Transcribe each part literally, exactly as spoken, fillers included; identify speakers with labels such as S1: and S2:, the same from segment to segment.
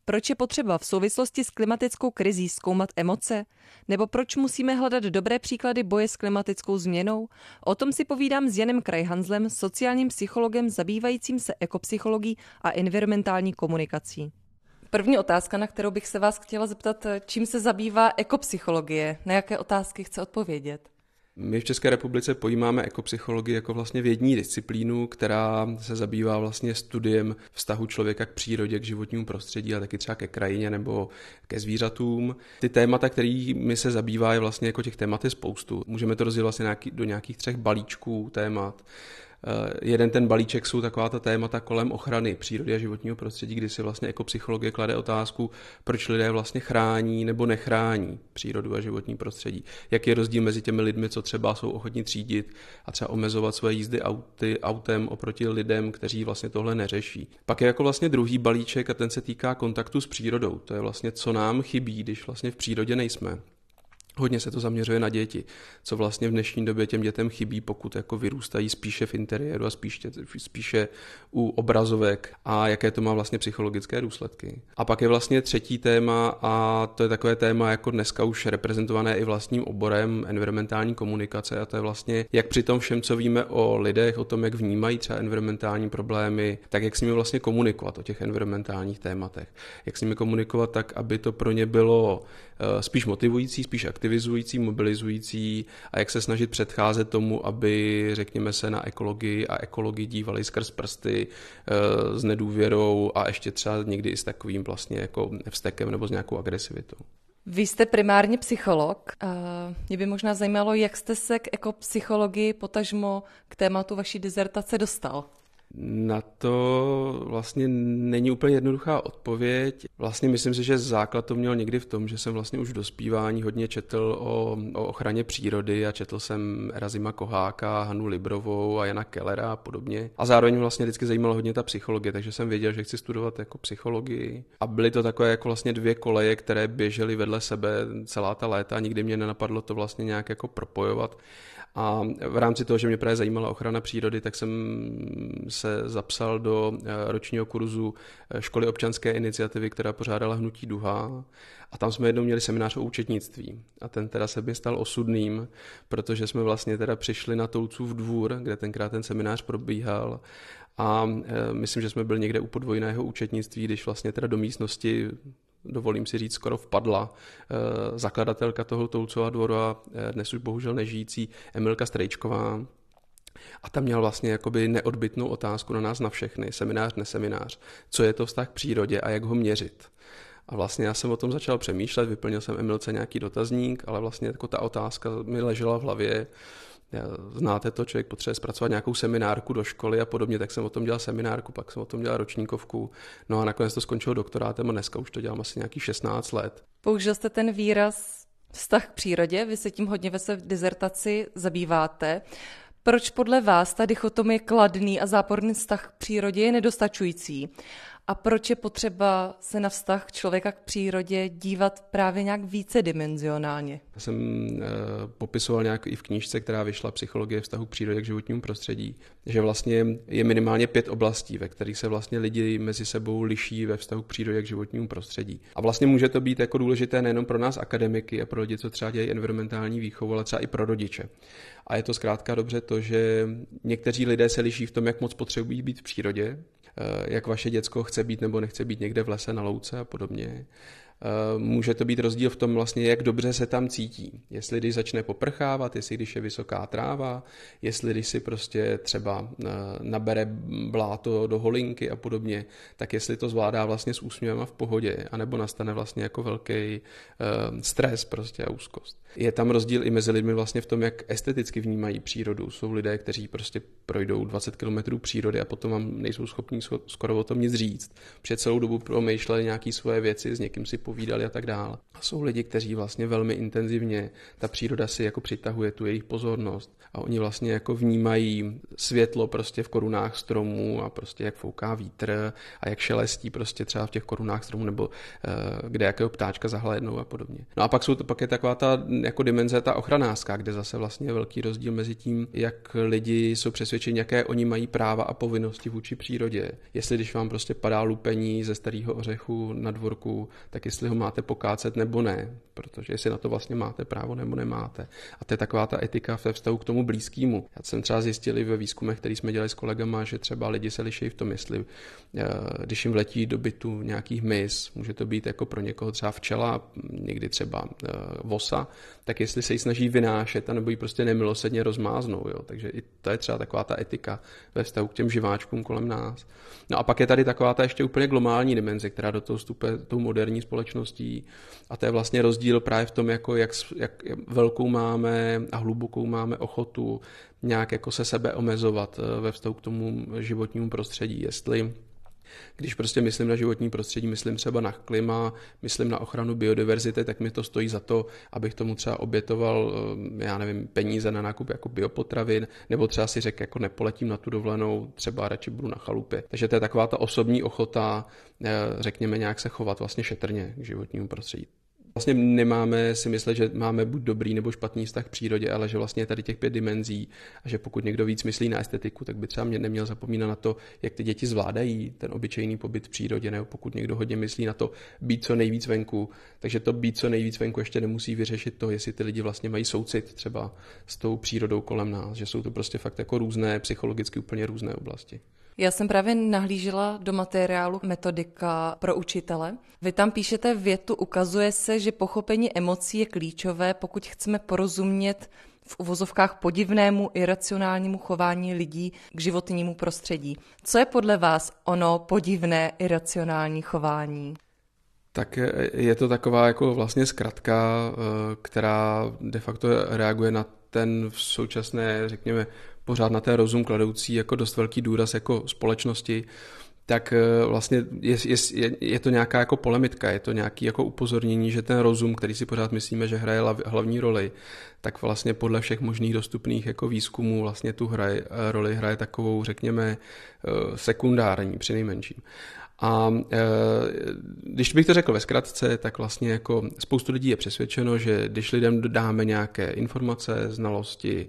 S1: Proč je potřeba v souvislosti s klimatickou krizí zkoumat emoce? Nebo proč musíme hledat dobré příklady boje s klimatickou změnou? O tom si povídám s Janem Krajhanzlem, sociálním psychologem zabývajícím se ekopsychologií a environmentální komunikací. První otázka, na kterou bych se vás chtěla zeptat, čím se zabývá ekopsychologie? Na jaké otázky chce odpovědět?
S2: My v České republice pojímáme ekopsychologii jako vlastně vědní disciplínu, která se zabývá vlastně studiem vztahu člověka k přírodě, k životnímu prostředí a taky třeba ke krajině nebo ke zvířatům. Ty témata, kterými se zabývá, je vlastně jako těch témat je spoustu. Můžeme to rozdělit vlastně do nějakých třech balíčků témat. Jeden ten balíček jsou taková ta témata kolem ochrany přírody a životního prostředí, kdy si vlastně ekopsychologie klade otázku, proč lidé vlastně chrání nebo nechrání přírodu a životní prostředí. Jaký je rozdíl mezi těmi lidmi, co třeba jsou ochotní třídit a třeba omezovat své jízdy auty, autem oproti lidem, kteří vlastně tohle neřeší. Pak je jako vlastně druhý balíček a ten se týká kontaktu s přírodou. To je vlastně, co nám chybí, když vlastně v přírodě nejsme. Hodně se to zaměřuje na děti, co vlastně v dnešní době těm dětem chybí, pokud jako vyrůstají spíše v interiéru a spíše, spíše u obrazovek a jaké to má vlastně psychologické důsledky. A pak je vlastně třetí téma a to je takové téma jako dneska už reprezentované i vlastním oborem environmentální komunikace a to je vlastně jak při tom všem, co víme o lidech, o tom, jak vnímají třeba environmentální problémy, tak jak s nimi vlastně komunikovat o těch environmentálních tématech. Jak s nimi komunikovat tak, aby to pro ně bylo spíš motivující, spíš aktivizující, mobilizující a jak se snažit předcházet tomu, aby, řekněme se, na ekologii a ekologii dívali skrz prsty s nedůvěrou a ještě třeba někdy i s takovým vlastně jako vztekem nebo s nějakou agresivitou.
S1: Vy jste primárně psycholog. Mě by možná zajímalo, jak jste se k ekopsychologii potažmo k tématu vaší dizertace dostal.
S2: Na to vlastně není úplně jednoduchá odpověď. Vlastně myslím si, že základ to měl někdy v tom, že jsem vlastně už v dospívání hodně četl o, o ochraně přírody a četl jsem Erazima Koháka, Hanu Librovou a Jana Kellera a podobně. A zároveň vlastně vždycky zajímala hodně ta psychologie, takže jsem věděl, že chci studovat jako psychologii. A byly to takové jako vlastně dvě koleje, které běžely vedle sebe celá ta léta a nikdy mě nenapadlo to vlastně nějak jako propojovat. A v rámci toho, že mě právě zajímala ochrana přírody, tak jsem se zapsal do ročního kurzu školy občanské iniciativy, která pořádala Hnutí Duha. A tam jsme jednou měli seminář o účetnictví. A ten teda se mi stal osudným, protože jsme vlastně teda přišli na Toulcův dvůr, kde tenkrát ten seminář probíhal. A myslím, že jsme byli někde u podvojného účetnictví, když vlastně teda do místnosti, dovolím si říct, skoro vpadla eh, zakladatelka toho Toulcova dvora, eh, dnes už bohužel nežijící Emilka Strejčková. A tam měl vlastně jakoby neodbytnou otázku na nás na všechny, seminář, neseminář, co je to vztah k přírodě a jak ho měřit. A vlastně já jsem o tom začal přemýšlet, vyplnil jsem Emilce nějaký dotazník, ale vlastně jako ta otázka mi ležela v hlavě. Znáte to, člověk potřebuje zpracovat nějakou seminárku do školy a podobně, tak jsem o tom dělal seminárku, pak jsem o tom dělal ročníkovku, no a nakonec to skončilo doktorátem a dneska už to dělám asi nějakých šestnáct let.
S1: Použil jste ten výraz vztah k přírodě, vy se tím hodně ve své dizertaci zabýváte. Proč podle vás ta dichotomie kladný a záporný vztah k přírodě je nedostačující? A proč je potřeba se na vztah člověka k přírodě dívat právě nějak vícedimenzionálně?
S2: Já jsem e, popisoval nějak i v knížce, která vyšla Psychologie vztahu k přírodě k životnímu prostředí, že vlastně je minimálně pět oblastí, ve kterých se vlastně lidi mezi sebou liší ve vztahu k přírodě k životnímu prostředí. A vlastně může to být jako důležité nejenom pro nás akademiky a pro lidi, co třeba dělají environmentální výchovu, ale třeba i pro rodiče. A je to zkrátka dobře to, že někteří lidé se liší v tom, jak moc potřebují být v přírodě, jak vaše děcko chce být nebo nechce být někde v lese na louce a podobně. Může to být rozdíl v tom vlastně, jak dobře se tam cítí. Jestli když začne poprchávat, jestli když je vysoká tráva, jestli když si prostě třeba nabere bláto do holinky a podobně, tak jestli to zvládá vlastně s úsměvem a v pohodě, anebo nastane vlastně jako velký stres prostě a úzkost. Je tam rozdíl i mezi lidmi vlastně v tom, jak esteticky vnímají přírodu. Jsou lidé, kteří prostě projdou dvacet kilometrů přírody a potom vám nejsou schopní skoro o tom nic říct. Před celou dobu promýšleli nějaké svoje věci, s někým si povídali a tak dále. A jsou lidi, kteří vlastně velmi intenzivně, ta příroda si jako přitahuje tu jejich pozornost a oni vlastně jako vnímají světlo prostě v korunách stromů a prostě jak fouká vítr a jak šelestí prostě třeba v těch korunách stromů nebo uh, kde jakého ptáčka zahlédnou a podobně. No a pak jsou to pak je taková ta jako dimenze ta ochranářská, kde zase vlastně je velký rozdíl mezi tím, jak lidi jsou přesvědčeni, jaké oni mají práva a povinnosti vůči přírodě. Jestli když vám prostě padá lupení ze starého ořechu na dvorku, tak jestli ho máte pokácet nebo ne, protože jestli na to vlastně máte právo nebo nemáte. A to je taková ta etika ve vztahu k tomu blízkému. Já jsem třeba zjistili ve výzkumech, který jsme dělali s kolegama, že třeba lidi se liší v tom, jestli když jim vletí do bytu nějaký hmyz, může to být jako pro někoho třeba včela, někdy třeba vosa, tak jestli se ji snaží vynášet, anebo ji prostě nemilosrdně rozmáznou. Jo? Takže i to je třeba taková ta etika ve vztahu k těm živáčkům kolem nás. No a pak je tady taková ta ještě úplně globální dimenze, která do toho vstupuje tou moderní společností a to je vlastně rozdíl právě v tom, jako jak, jak velkou máme a hlubokou máme ochotu nějak jako se sebe omezovat ve vztahu k tomu životnímu prostředí. Jestli když prostě myslím na životní prostředí, myslím třeba na klima, myslím na ochranu biodiverzity, tak mi to stojí za to, abych tomu třeba obětoval, já nevím, peníze na nákup jako biopotravin, nebo třeba si řekl, jako nepoletím na tu dovolenou, třeba radši budu na chalupě. Takže to je taková ta osobní ochota, řekněme, nějak se chovat vlastně šetrně k životnímu prostředí. Vlastně nemáme si myslet, že máme buď dobrý nebo špatný vztah k přírodě, ale že vlastně je tady těch pět dimenzí a že pokud někdo víc myslí na estetiku, tak by třeba mě neměl zapomínat na to, jak ty děti zvládají ten obyčejný pobyt v přírodě, nebo pokud někdo hodně myslí na to být co nejvíc venku, takže to být co nejvíc venku ještě nemusí vyřešit to, jestli ty lidi vlastně mají soucit třeba s tou přírodou kolem nás, že jsou to prostě fakt jako různé, psychologicky úplně různé oblasti.
S1: Já jsem právě nahlížela do materiálu Metodika pro učitele. Vy tam píšete větu, ukazuje se, že pochopení emocí je klíčové, pokud chceme porozumět v uvozovkách podivnému, iracionálnímu chování lidí k životnímu prostředí. Co je podle vás ono podivné, iracionální chování?
S2: Tak je to taková jako vlastně zkratka, která de facto reaguje na ten v současné, řekněme, pořád na ten rozum kladoucí jako dost velký důraz jako společnosti, tak vlastně je, je, je to nějaká jako polemitka, je to nějaké jako upozornění, že ten rozum, který si pořád myslíme, že hraje hlavní roli, tak vlastně podle všech možných dostupných jako výzkumů vlastně tu hraje, roli hraje takovou, řekněme, sekundární přinejmenším. A e, když bych to řekl ve zkratce, tak vlastně jako spoustu lidí je přesvědčeno, že když lidem dáme nějaké informace, znalosti,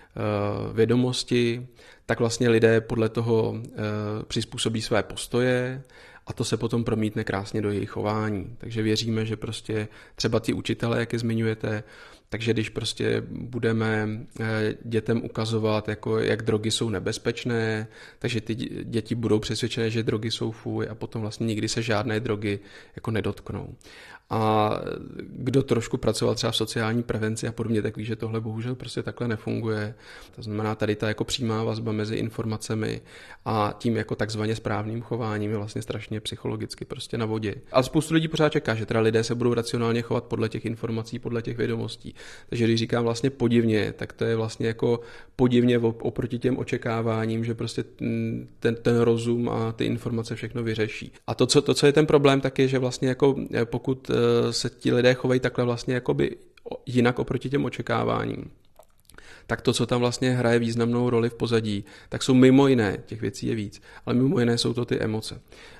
S2: e, vědomosti, tak vlastně lidé podle toho e, přizpůsobí své postoje a to se potom promítne krásně do jejich chování. Takže věříme, že prostě třeba ti učitelé, jak je zmiňujete, takže když prostě budeme dětem ukazovat, jako jak drogy jsou nebezpečné, takže ty děti budou přesvědčené, že drogy jsou fuj a potom vlastně nikdy se žádné drogy jako nedotknou. A kdo trošku pracoval třeba v sociální prevenci a podobně, tak ví, že tohle bohužel prostě takhle nefunguje. To znamená, tady ta jako přímá vazba mezi informacemi a tím jako takzvaně správným chováním je vlastně strašně psychologicky prostě na vodě. Ale spoustu lidí pořád čeká, že teda lidé se budou racionálně chovat podle těch informací, podle těch vědomostí. Takže když říkám vlastně podivně, tak to je vlastně jako podivně oproti těm očekáváním, že prostě ten, ten rozum a ty informace všechno vyřeší. A to co, to, co je ten problém, tak je, že vlastně jako pokud se ti lidé chovají takhle vlastně jakoby jinak oproti těm očekáváním, tak to, co tam vlastně hraje významnou roli v pozadí, tak jsou mimo jiné, těch věcí je víc, ale mimo jiné jsou to ty emoce.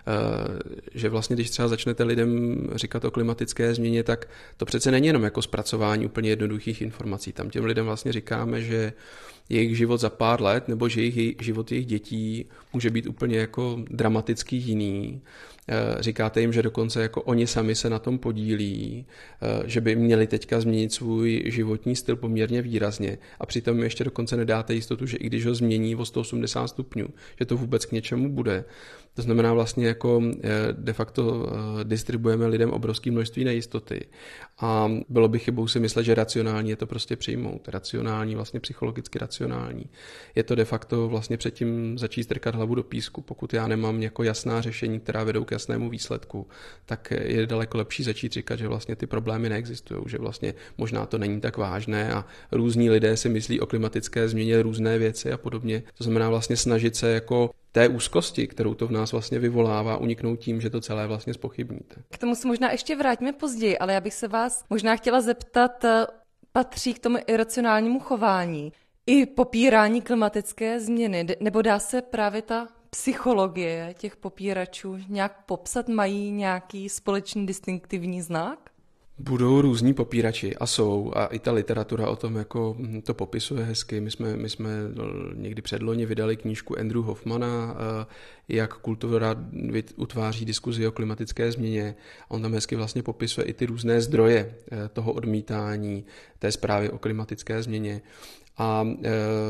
S2: Že vlastně, když třeba začnete lidem říkat o klimatické změně, tak to přece není jenom jako zpracování úplně jednoduchých informací. Tam těm lidem vlastně říkáme, že jejich život za pár let, nebo že jejich život jejich dětí může být úplně jako dramaticky jiný. Říkáte jim, že dokonce jako oni sami se na tom podílí, že by měli teďka změnit svůj životní styl poměrně výrazně a přitom ještě dokonce nedáte jistotu, že i když ho změní o sto osmdesát stupňů, že to vůbec k něčemu bude. To znamená vlastně jako de facto distribuujeme lidem obrovské množství nejistoty a bylo by chybou si myslet, že racionální je to prostě přijmout. Racionální, vlastně psychologicky racionální iracionální. Je to de facto vlastně předtím začít strkat hlavu do písku. Pokud já nemám jako jasná řešení, která vedou k jasnému výsledku, tak je daleko lepší začít říkat, že vlastně ty problémy neexistují, že vlastně možná to není tak vážné a různí lidé si myslí o klimatické změně různé věci a podobně. To znamená vlastně snažit se jako té úzkosti, kterou to v nás vlastně vyvolává, uniknout tím, že to celé vlastně zpochybníte.
S1: K tomu se možná ještě vrátíme později, ale já bych se vás možná chtěla zeptat, patří k tomu iracionálnímu chování i popírání klimatické změny, nebo dá se právě ta psychologie těch popíračů nějak popsat, mají nějaký společný distinktivní znak?
S2: Budou různí popírači a jsou a i ta literatura o tom jako to popisuje hezky. My jsme, my jsme někdy předloni vydali knížku Andrew Hoffmana, jak kultura utváří diskuzi o klimatické změně. On tam hezky vlastně popisuje i ty různé zdroje toho odmítání té zprávy o klimatické změně. A e,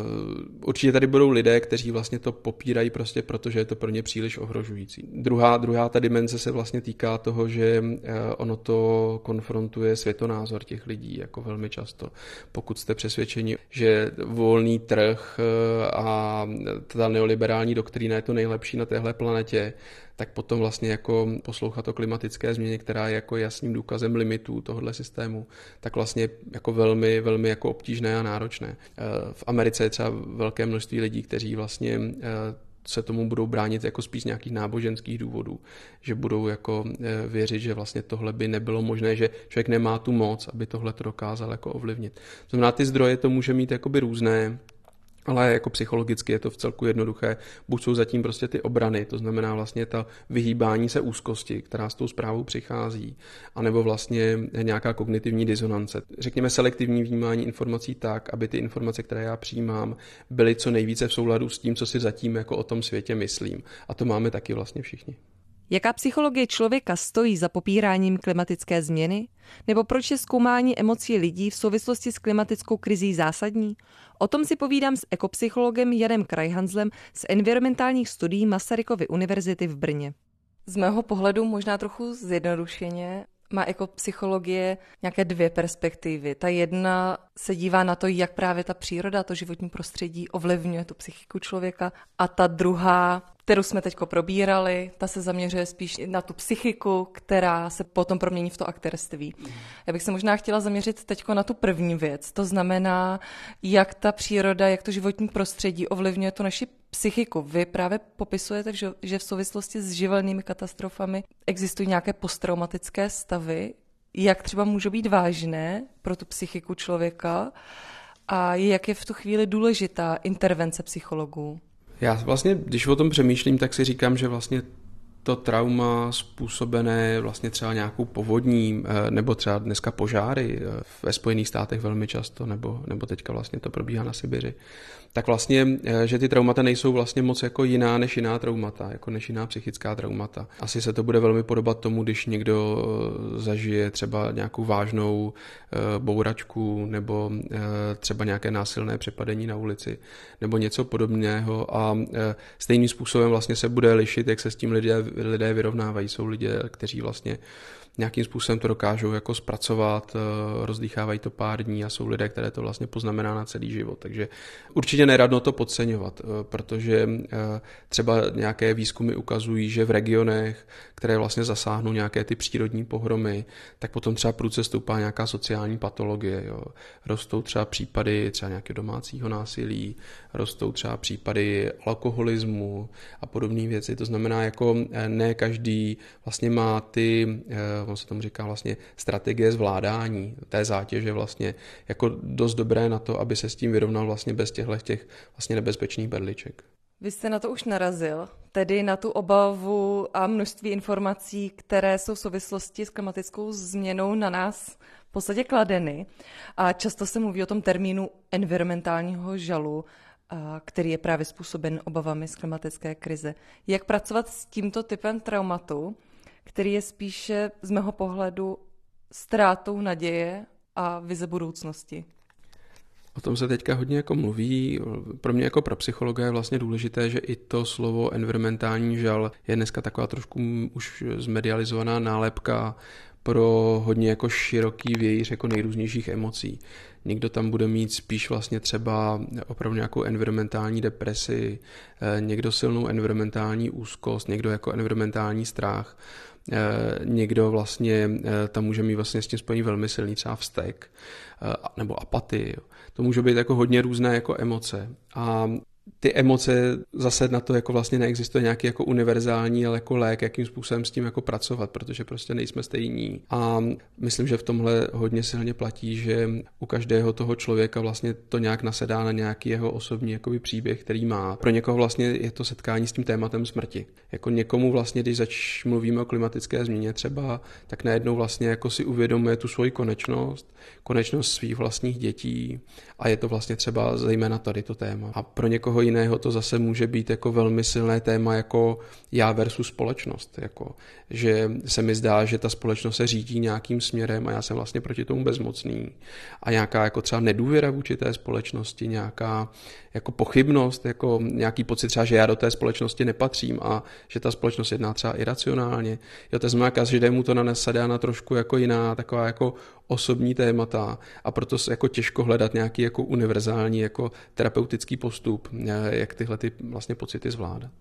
S2: určitě tady budou lidé, kteří vlastně to popírají prostě proto, že je to pro ně příliš ohrožující. Druhá, druhá ta dimenze se vlastně týká toho, že e, ono to konfrontuje světonázor těch lidí jako velmi často. Pokud jste přesvědčeni, že volný trh e, a ta neoliberální doktrína je to nejlepší na téhle planetě, tak potom vlastně jako poslouchat o klimatické změně, která je jako jasným důkazem limitů tohohle systému, tak vlastně jako velmi, velmi jako obtížné a náročné. V Americe je třeba velké množství lidí, kteří vlastně se tomu budou bránit jako spíš z nějakých náboženských důvodů, že budou jako věřit, že vlastně tohle by nebylo možné, že člověk nemá tu moc, aby tohle to dokázal jako ovlivnit. To znamená, ty zdroje to může mít jakoby různé, ale jako psychologicky je to v celku jednoduché. Buď jsou zatím prostě ty obrany, to znamená vlastně ta vyhýbání se úzkosti, která s tou zprávou přichází, anebo vlastně nějaká kognitivní disonance. Řekněme selektivní vnímání informací tak, aby ty informace, které já přijímám, byly co nejvíce v souladu s tím, co si zatím jako o tom světě myslím. A to máme taky vlastně všichni.
S1: Jaká psychologie člověka stojí za popíráním klimatické změny? Nebo proč je zkoumání emocí lidí v souvislosti s klimatickou krizí zásadní? O tom si povídám s ekopsychologem Janem Krajhanzlem z environmentálních studií Masarykovy univerzity v Brně. Z mého pohledu možná trochu zjednodušeně má ekopsychologie nějaké dvě perspektivy. Ta jedna se dívá na to, jak právě ta příroda, to životní prostředí ovlivňuje tu psychiku člověka, a ta druhá, kterou jsme teďko probírali, ta se zaměřuje spíš na tu psychiku, která se potom promění v to aktérství. Já bych se možná chtěla zaměřit teďko na tu první věc, to znamená, jak ta příroda, jak to životní prostředí ovlivňuje tu naši psychiku. Vy právě popisujete, že v souvislosti s živelnými katastrofami existují nějaké posttraumatické stavy, jak třeba můžou být vážné pro tu psychiku člověka a jak je v tu chvíli důležitá intervence psychologů.
S2: Já vlastně, když o tom přemýšlím, tak si říkám, že vlastně to trauma způsobené vlastně třeba nějakou povodní, nebo třeba dneska požáry ve Spojených státech velmi často, nebo, nebo teďka vlastně to probíhá na Sibiři, tak vlastně, že ty traumata nejsou vlastně moc jako jiná než jiná traumata, jako než jiná psychická traumata. Asi se to bude velmi podobat tomu, když někdo zažije třeba nějakou vážnou bouračku, nebo třeba nějaké násilné přepadení na ulici, nebo něco podobného a stejným způsobem vlastně se bude lišit, jak se s tím lidé, lidé vyrovnávají. Jsou lidé, kteří vlastně nějakým způsobem to dokážou jako zpracovat, rozdýchávají to pár dní a jsou lidé, které to vlastně poznamená na celý život. Takže určitě neradno to podceňovat, protože třeba nějaké výzkumy ukazují, že v regionech, které vlastně zasáhnou nějaké ty přírodní pohromy, tak potom třeba prudce stoupá nějaká sociální patologie. Jo. Rostou třeba případy třeba nějakého domácího násilí, rostou třeba případy alkoholismu a podobné věci. To znamená, jako ne každý vlastně má ty, on se tomu říká vlastně strategie zvládání té zátěže vlastně jako dost dobré na to, aby se s tím vyrovnal vlastně bez těchto těch vlastně nebezpečných berliček.
S1: Vy jste na to už narazil, tedy na tu obavu a množství informací, které jsou v souvislosti s klimatickou změnou na nás v podstatě kladeny. A často se mluví o tom termínu environmentálního žalu, který je právě způsoben obavami z klimatické krize. Jak pracovat s tímto typem traumatu, který je spíše z mého pohledu ztrátou naděje a vize budoucnosti?
S2: O tom se teďka hodně jako mluví. Pro mě jako pro psychologa je vlastně důležité, že i to slovo environmentální žal je dneska taková trošku už zmedializovaná nálepka, pro hodně jako široký vějíř jako nejrůznějších emocí. Někdo tam bude mít spíš vlastně třeba opravdu nějakou environmentální depresi, někdo silnou environmentální úzkost, někdo jako environmentální strach, někdo vlastně tam může mít vlastně s tím spojený velmi silný třeba vztek nebo apatii. To může být jako hodně různé jako emoce. A ty emoce zase na to jako vlastně neexistuje nějaký jako univerzální, ale jako lék, jakým způsobem s tím jako pracovat, protože prostě nejsme stejní. A myslím, že v tomhle hodně silně platí, že u každého toho člověka vlastně to nějak nasedá na nějaký jeho osobní jakoby příběh, který má. Pro někoho vlastně je to setkání s tím tématem smrti. Jako někomu vlastně, když zač mluvíme o klimatické změně třeba, tak najednou vlastně jako si uvědomuje tu svoji konečnost, konečnost svých vlastních dětí a je to vlastně třeba zejména tady to téma. A pro někoho jiného to zase může být jako velmi silné téma jako já versus společnost. Jako, že se mi zdá, že ta společnost se řídí nějakým směrem a já jsem vlastně proti tomu bezmocný. A nějaká jako třeba nedůvěra vůči té společnosti, nějaká jako pochybnost, jako nějaký pocit třeba, že já do té společnosti nepatřím a že ta společnost jedná třeba iracionálně. Jo, to znamená, že mu to nanesadá na trošku jako jiná, taková jako osobní témata a proto se jako těžko hledat nějaký jako univerzální jako terapeutický postup, jak tyhle ty vlastně pocity zvládat.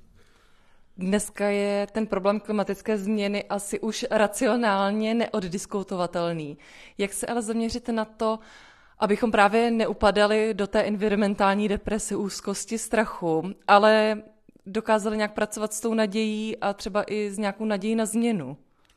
S1: Dneska je ten problém klimatické změny asi už racionálně neoddiskutovatelný. Jak se ale zaměřit na to, abychom právě neupadali do té environmentální deprese, úzkosti, strachu, ale dokázali nějak pracovat s tou nadějí a třeba i s nějakou nadějí na změnu?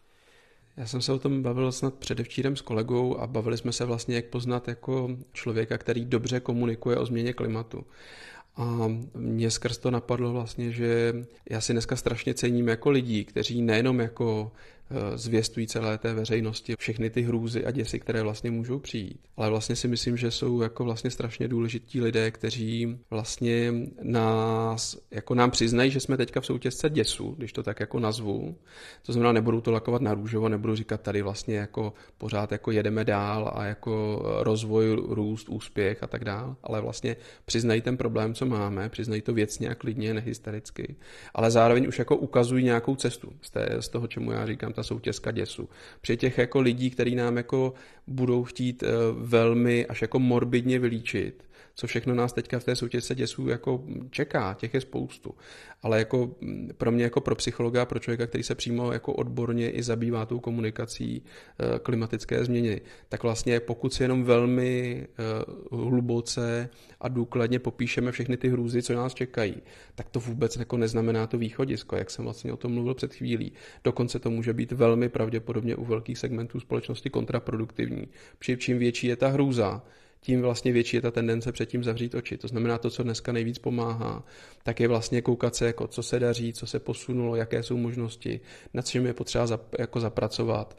S2: Já jsem se o tom bavil snad předevčírem s kolegou a bavili jsme se vlastně, jak poznat jako člověka, který dobře komunikuje o změně klimatu. A mě skrz to napadlo vlastně, že já si dneska strašně cením jako lidí, kteří nejenom jako zvěstují celé té veřejnosti všechny ty hrůzy a děsy, které vlastně můžou přijít. Ale vlastně si myslím, že jsou jako vlastně strašně důležití lidé, kteří vlastně nás, jako nám přiznají, že jsme teďka v soutězce děsu, když to tak jako nazvu. To znamená, nebudou to lakovat na růžovo, nebudou říkat tady vlastně jako pořád jako jedeme dál a jako rozvoj, růst, úspěch a tak dál, ale vlastně přiznají ten problém, co máme, přiznají to věcně a klidně, nehystericky, ale zároveň už jako ukazují nějakou cestu z, té, z toho, čemu já říkám, ta soutězka děsu. Při těch jako lidí, kteří nám jako budou chtít velmi až jako morbidně vylíčit, co všechno nás teďka v té soutězce děsů jako čeká, těch je spoustu. Ale jako pro mě jako pro psychologa a pro člověka, který se přímo jako odborně i zabývá tou komunikací klimatické změny, tak vlastně pokud si jenom velmi hluboce a důkladně popíšeme všechny ty hrůzy, co nás čekají, tak to vůbec jako neznamená to východisko, jak jsem vlastně o tom mluvil před chvílí. Dokonce to může být velmi pravděpodobně u velkých segmentů společnosti kontraproduktivní. Při čím větší je ta hrůza, tím vlastně větší je ta tendence předtím zavřít oči. To znamená, to, co dneska nejvíc pomáhá, tak je vlastně koukat se, jako co se daří, co se posunulo, jaké jsou možnosti, nad čím je potřeba zap, jako zapracovat.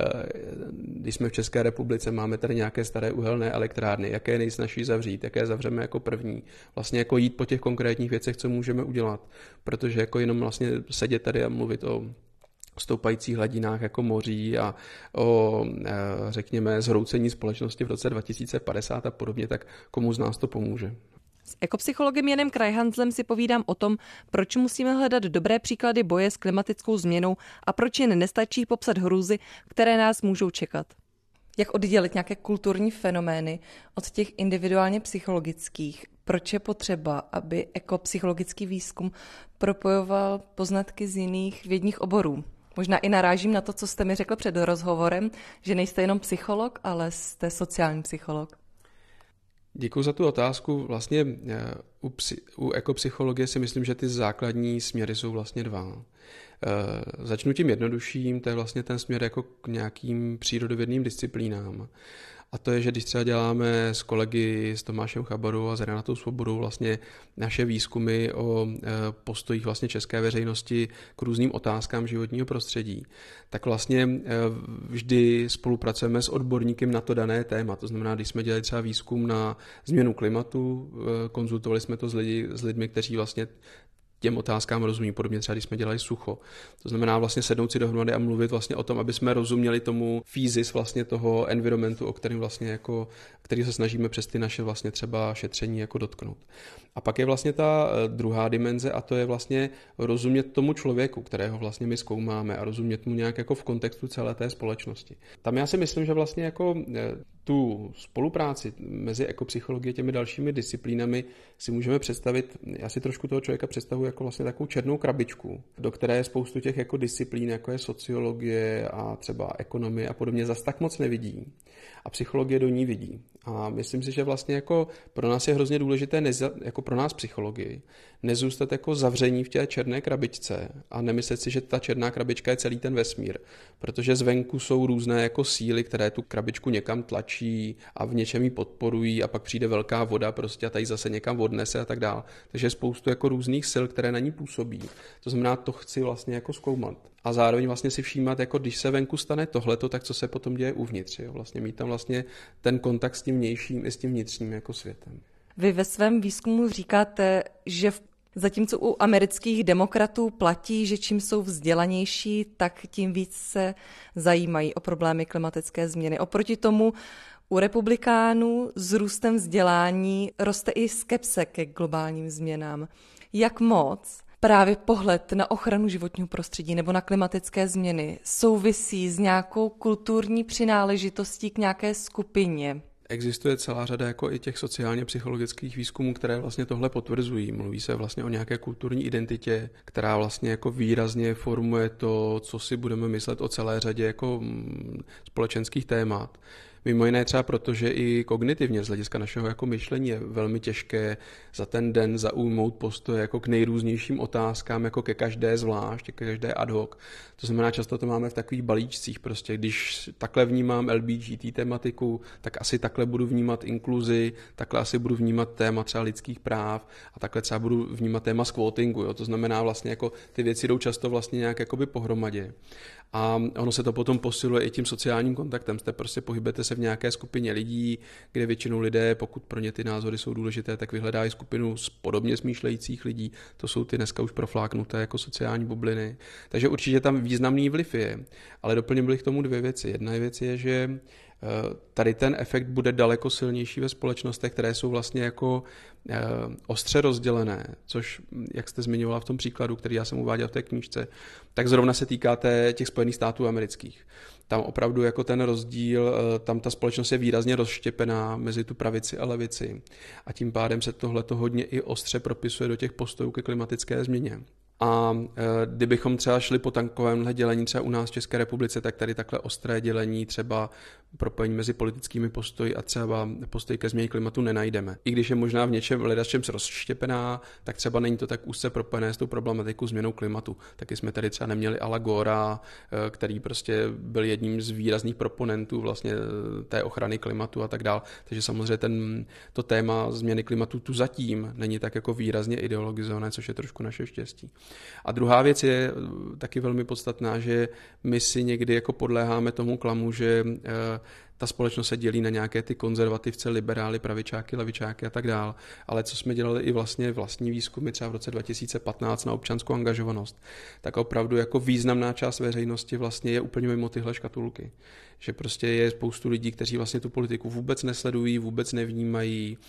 S2: Když jsme v České republice, máme tady nějaké staré uhelné elektrárny, jaké je nejsnažší zavřít, jaké zavřeme jako první. Vlastně jako jít po těch konkrétních věcech, co můžeme udělat, protože jako jenom vlastně sedět tady a mluvit o stoupajících hladinách jako moří a o, řekněme, zhroucení společnosti v roce dva tisíce padesát a podobně, tak komu z nás to pomůže.
S1: S ekopsychologem Janem Krajhanzlem si povídám o tom, proč musíme hledat dobré příklady boje s klimatickou změnou a proč jen nestačí popsat hrůzy, které nás můžou čekat. Jak oddělit nějaké kulturní fenomény od těch individuálně psychologických? Proč je potřeba, aby ekopsychologický výzkum propojoval poznatky z jiných vědních oborů? Možná i narážím na to, co jste mi řekl před rozhovorem, že nejste jenom psycholog, ale jste sociální psycholog.
S2: Děkuji za tu otázku. Vlastně u, psy, u ekopsychologie si myslím, že ty základní směry jsou vlastně dva. Začnu tím jednodušším, to je vlastně ten směr jako k nějakým přírodovědným disciplínám. A to je, že když třeba děláme s kolegy s Tomášem Chabarou a s Renatou Svobodou vlastně naše výzkumy o postojích vlastně české veřejnosti k různým otázkám životního prostředí, tak vlastně vždy spolupracujeme s odborníkem na to dané téma. To znamená, když jsme dělali třeba výzkum na změnu klimatu, konzultovali jsme to s, lidi, s lidmi, kteří vlastně těm otázkám rozumí, podobně třeba když jsme dělali sucho. To znamená vlastně sednout si dohromady a mluvit vlastně o tom, aby jsme rozuměli tomu fízis vlastně toho environmentu, o kterém vlastně jako, který se snažíme přes ty naše vlastně třeba šetření jako dotknout. A pak je vlastně ta druhá dimenze a to je vlastně rozumět tomu člověku, kterého vlastně my zkoumáme a rozumět mu nějak jako v kontextu celé té společnosti. Tam já si myslím, že vlastně jako tu spolupráci mezi ekopsychologií a těmi dalšími disciplínami si můžeme představit, já si trošku toho člověka představuji jako vlastně takovou černou krabičku, do které je spoustu těch jako disciplín, jako je sociologie a třeba ekonomie a podobně, zas tak moc nevidí. A psychologie do ní vidí. A myslím si, že vlastně jako pro nás je hrozně důležité, neza, jako pro nás psychologii, nezůstat jako zavření v té černé krabičce a nemyslet si, že ta černá krabička je celý ten vesmír. Protože zvenku jsou různé jako síly, které tu krabičku někam tlačí a v něčem ji podporují a pak přijde velká voda prostě a tady zase někam odnese a tak dále. Takže je spoustu jako různých sil, které na ní působí. To znamená, to chci vlastně jako zkoumat. A zároveň vlastně si všímat, jako když se venku stane tohleto, tak co se potom děje uvnitř. Jo? Vlastně mít tam vlastně ten kontakt s tím vnějším i s tím vnitřním jako světem.
S1: Vy ve svém výzkumu říkáte, že v zatímco u amerických demokratů platí, že čím jsou vzdělanější, tak tím víc se zajímají o problémy klimatické změny. Oproti tomu u republikánů s růstem vzdělání roste i skepse ke globálním změnám. Jak moc právě pohled na ochranu životního prostředí nebo na klimatické změny souvisí s nějakou kulturní přináležitostí k nějaké skupině?
S2: Existuje celá řada jako i těch sociálně psychologických výzkumů, které vlastně tohle potvrzují. Mluví se vlastně o nějaké kulturní identitě, která vlastně jako výrazně formuje to, co si budeme myslet o celé řadě jako společenských témat. Mimo jiné třeba proto, že i kognitivně z hlediska našeho jako myšlení je velmi těžké za ten den zaujmout postoje jako k nejrůznějším otázkám, jako ke každé zvlášť, ke každé ad hoc. To znamená, často to máme v takových balíčcích. Prostě když takhle vnímám L G B T tematiku, tak asi takhle budu vnímat inkluzi, takhle asi budu vnímat téma třeba lidských práv a takhle třeba budu vnímat téma squattingu. Jo? To znamená vlastně jako ty věci jdou často vlastně nějak jakoby pohromadě. A ono se to potom posiluje i tím sociálním kontaktem. Jste prostě pohybujete se v nějaké skupině lidí, kde většinou lidé, pokud pro ně ty názory jsou důležité, tak vyhledají skupinu z podobně smýšlejících lidí. To jsou ty dneska už profláknuté jako sociální bubliny. Takže určitě tam významný vliv je. Ale doplním bych k tomu dvě věci. Jedna věc je, že tady ten efekt bude daleko silnější ve společnostech, které jsou vlastně jako ostře rozdělené, což, jak jste zmiňovala v tom příkladu, který já jsem uváděl v té knížce, tak zrovna se týká těch Spojených států amerických. Tam opravdu jako ten rozdíl, tam ta společnost je výrazně rozštěpená mezi tu pravici a levici a tím pádem se tohleto hodně i ostře propisuje do těch postojů ke klimatické změně. A kdybychom třeba šli po takovémhle dělení třeba u nás v České republice, tak tady takhle ostré dělení třeba propojení mezi politickými postoji a třeba postoj ke změně klimatu nenajdeme. I když je možná v něčem ledačem rozštěpená, tak třeba není to tak úzce propojené s tou problematikou změnou klimatu. Taky jsme tady třeba neměli Ala Gora, který prostě byl jedním z výrazných proponentů vlastně té ochrany klimatu a tak dál. Takže samozřejmě ten, to téma změny klimatu tu zatím není tak jako výrazně ideologizované, což je trošku naše štěstí. A druhá věc je taky velmi podstatná, že my si někdy jako podléháme tomu klamu, že ta společnost se dělí na nějaké ty konzervativce, liberály, pravičáky, levičáky a tak dál. Ale co jsme dělali i vlastně vlastní výzkumy třeba v roce dva tisíce patnáct na občanskou angažovanost, tak opravdu jako významná část veřejnosti vlastně je úplně mimo tyhle škatulky. Že prostě je spoustu lidí, kteří vlastně tu politiku vůbec nesledují, vůbec nevnímají,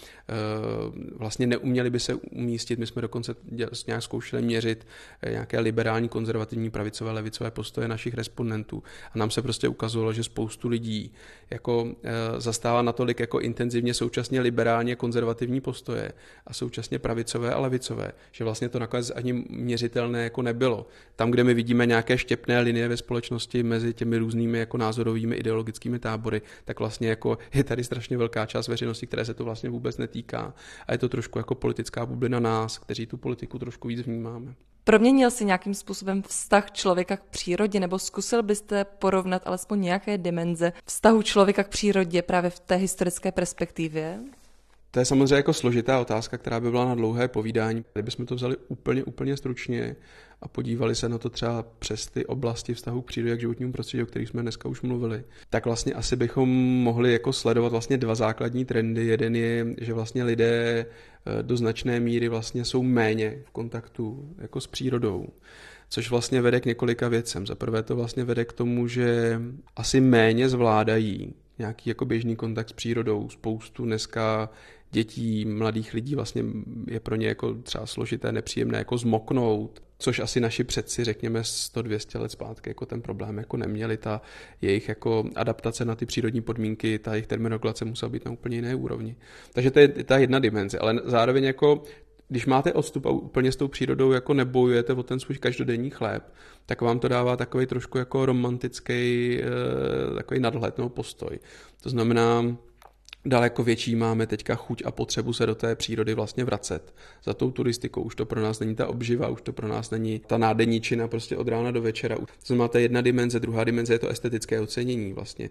S2: vlastně neuměli by se umístit. My jsme dokonce nějak zkoušeli měřit nějaké liberální, konzervativní, pravicové, levicové postoje našich respondentů. A nám se prostě ukazovalo, že spoustu lidí jako zastává natolik jako intenzivně současně liberálně konzervativní postoje a současně pravicové a levicové, že vlastně to nakonec ani měřitelné jako nebylo. Tam, kde my vidíme nějaké štěpné linie ve společnosti mezi těmi různými jako názorovými ideologickými tábory, tak vlastně jako je tady strašně velká část veřejnosti, které se to vlastně vůbec netýká. A je to trošku jako politická bublina nás, kteří tu politiku trošku víc vnímáme.
S1: Proměnil si nějakým způsobem vztah člověka k přírodě, nebo zkusil byste porovnat alespoň nějaké dimenze vztahu člověka k přírodě právě v té historické perspektivě?
S2: To je samozřejmě jako složitá otázka, která by byla na dlouhé povídání. Kdybychom to vzali úplně, úplně stručně a podívali se na to třeba přes ty oblasti vztahu k přírodě a k životnímu prostředí, o kterých jsme dneska už mluvili, tak vlastně asi bychom mohli jako sledovat vlastně dva základní trendy. Jeden je, že vlastně lidé do značné míry vlastně jsou méně v kontaktu jako s přírodou, což vlastně vede k několika věcem. Za prvé to vlastně vede k tomu, že asi méně zvládají nějaký jako běžný kontakt s přírodou. Spoustu dneska dětí, mladých lidí vlastně je pro ně jako třeba složité, nepříjemné jako zmoknout, což asi naši předci, řekněme sto dvě stě let zpátky, jako ten problém jako neměli, ta jejich jako adaptace na ty přírodní podmínky, ta jejich termoregulace musela být na úplně jiné úrovni. Takže to je ta jedna dimenze, ale zároveň jako když máte odstup a úplně s tou přírodou jako nebojujete o ten svůj každodenní chléb, tak vám to dává takový trošku jako romantický takový nadhled nebo postoj. To znamená, daleko větší máme teďka chuť a potřebu se do té přírody vlastně vracet. Za tou turistikou už to pro nás není ta obživa, už to pro nás není ta nádeníčina prostě od rána do večera. To znamená, to je jedna dimenze, druhá dimenze je to estetické ocenění vlastně.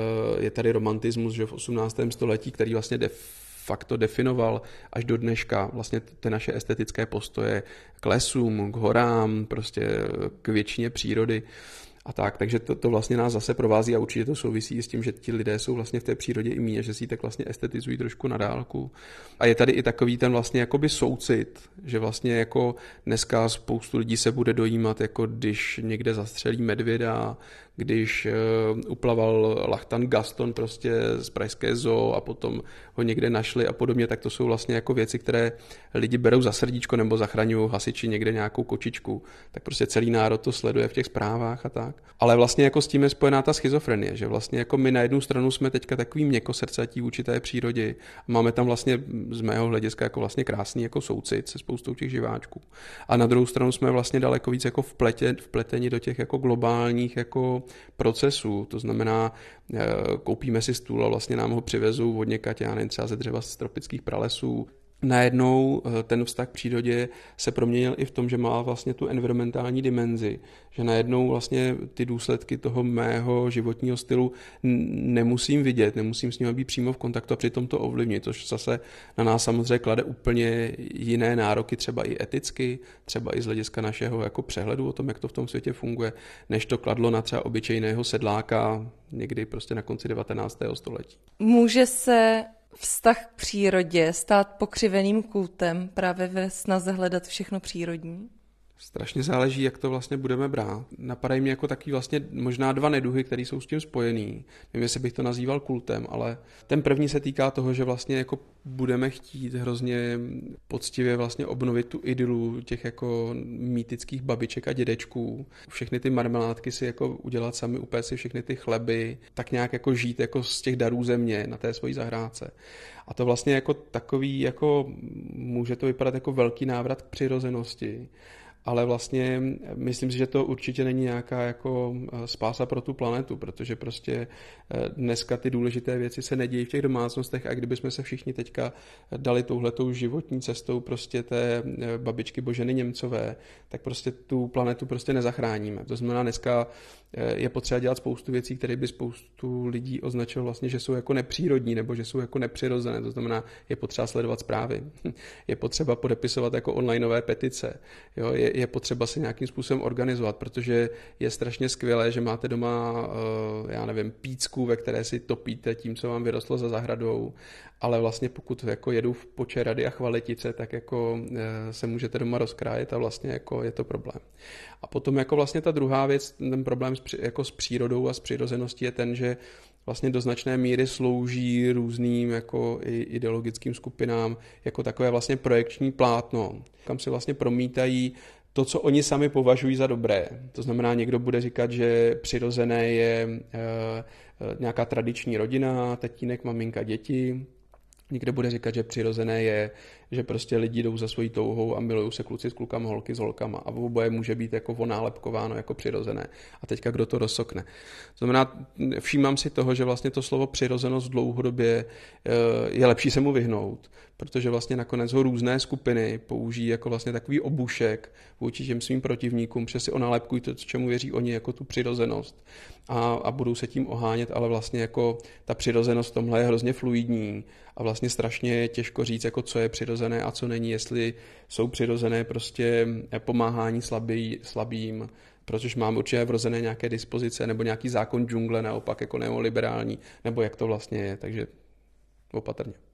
S2: Je tady romantismus, že v osmnáctém století, který vlastně def fakt to definoval až do dneška vlastně ty naše estetické postoje k lesům, k horám, prostě k většině přírody a tak. Takže to, to vlastně nás zase provází a určitě to souvisí s tím, že ti lidé jsou vlastně v té přírodě i míně, že si ji tak vlastně estetizují trošku na dálku. A je tady i takový ten vlastně jakoby soucit, že vlastně jako dneska spoustu lidí se bude dojímat, jako když někde zastřelí medvěda, když uh, uplaval Lachtan Gaston prostě z pražské zoo a potom ho někde našli a podobně, tak to jsou vlastně jako věci, které lidi berou za srdíčko nebo zachraňují hasiči někde nějakou kočičku. Tak prostě celý národ to sleduje v těch zprávách a tak. Ale vlastně jako s tím je spojená ta schizofrenie, že vlastně jako my na jednu stranu jsme teďka takový měkkosrdcatí vůči té přírodě. Máme tam vlastně z mého hlediska jako vlastně krásný jako soucit se spoustou těch živáčků. A na druhou stranu jsme vlastně daleko víc jako vpletě, vpleteni do těch jako globálních jako procesů. To znamená, koupíme si stůl a vlastně nám ho přivezou od někaď, já nevím, třeba ze dřeva z tropických pralesů. Najednou ten vztah k přírodě se proměnil i v tom, že má vlastně tu environmentální dimenzi, že najednou vlastně ty důsledky toho mého životního stylu nemusím vidět, nemusím s ním být přímo v kontaktu a přitom to ovlivnit, což zase na nás samozřejmě klade úplně jiné nároky, třeba i eticky, třeba i z hlediska našeho jako přehledu o tom, jak to v tom světě funguje, než to kladlo na třeba obyčejného sedláka někdy prostě na konci devatenáctého století.
S1: Může se vztah k přírodě stát pokřiveným kultem právě ve snaze hledat všechno přírodní?
S2: Strašně záleží, jak to vlastně budeme brát. Napadají mě jako taky vlastně možná dva neduhy, které jsou s tím spojený. Nevím, jestli bych to nazýval kultem, ale ten první se týká toho, že vlastně jako budeme chtít hrozně poctivě vlastně obnovit tu idylu těch jako mýtických babiček a dědečků. Všechny ty marmeládky si jako udělat sami, upéct si všechny ty chleby, tak nějak jako žít jako z těch darů země na té svojí zahrádce. A to vlastně jako takový, jako může to vypadat jako velký návrat k přirozenosti, ale vlastně myslím si, že to určitě není nějaká jako spása pro tu planetu, protože prostě dneska ty důležité věci se nedějí v těch domácnostech a kdybychom se všichni teďka dali touhletou životní cestou prostě té babičky Boženy Němcové, tak prostě tu planetu prostě nezachráníme. To znamená, dneska je potřeba dělat spoustu věcí, které by spoustu lidí označilo vlastně, že jsou jako nepřírodní nebo že jsou jako nepřirozené. To znamená, je potřeba sledovat zprávy, je potřeba podepisovat jako onlineové petice, jo? Je, je potřeba se nějakým způsobem organizovat, protože je strašně skvělé, že máte doma, já nevím, pícku, ve které si topíte tím, co vám vyrostlo za zahradou, ale vlastně pokud jako jedu v Počerady a Chvaletice, tak jako se můžete doma rozkrájet a vlastně jako je to problém. A potom jako vlastně ta druhá věc, ten problém s, jako s přírodou a s přirozeností je ten, že vlastně do značné míry slouží různým jako i ideologickým skupinám jako takové vlastně projekční plátno, kam si vlastně promítají to, co oni sami považují za dobré. To znamená, někdo bude říkat, že přirozené je e, nějaká tradiční rodina, tatínek, maminka, děti. Někdo bude říkat, že přirozené je, že prostě lidi jdou za svojí touhou a milují se kluci s klukama, holky s holkama a oboje může být jako onálepkováno jako přirozené. A teďka kdo to rozsokne. To znamená, všímám si toho, že vlastně to slovo přirozenost dlouhodobě je lepší se mu vyhnout, protože vlastně nakonec ho různé skupiny použijí jako vlastně takový obušek vůči těm svým protivníkům, protože si onálepkují to, čemu věří oni, jako tu přirozenost a, a budou se tím ohánět, ale vlastně jako ta přirozenost v tomhle je hrozně fluidní a vlastně strašně těžko říct, jako co je přirozené a co není, jestli jsou přirozené prostě pomáhání slabý, slabým, protože máme určitě vrozené nějaké dispozice nebo nějaký zákon džungle naopak jako neoliberální, nebo jak to vlastně je, takže opatrně.